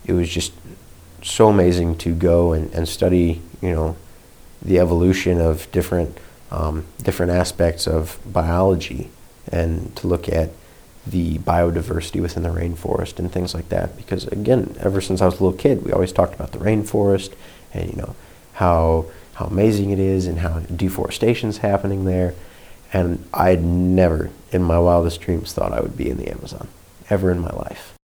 it was just so amazing to go and study, the evolution of different aspects of biology, and to look at the biodiversity within the rainforest and things like that. Because again, ever since I was a little kid, we always talked about the rainforest and how amazing it is and how deforestation's happening there. And I'd never in my wildest dreams thought I would be in the Amazon ever in my life.